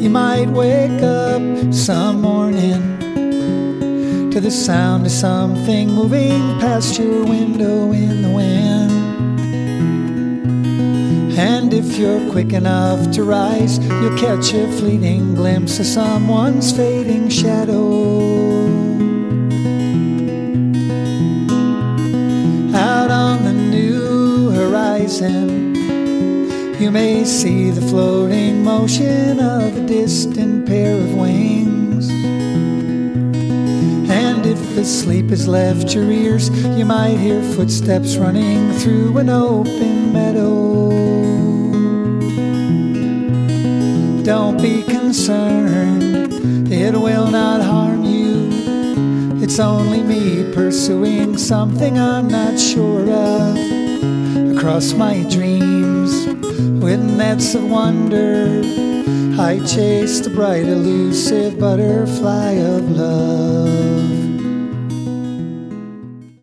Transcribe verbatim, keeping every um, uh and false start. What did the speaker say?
You might wake up some morning to the sound of something moving past your window in the wind. And if you're quick enough to rise, you'll catch a fleeting glimpse of someone's fading shadow. Out on the new horizon, you may see the floating motion of a distant pair of wings. And if the sleep has left your ears, you might hear footsteps running through an open meadow. Don't be concerned, it will not harm you. It's only me pursuing something I'm not sure of. Across my dreams, with nets of wonder, I chase the bright elusive butterfly of love.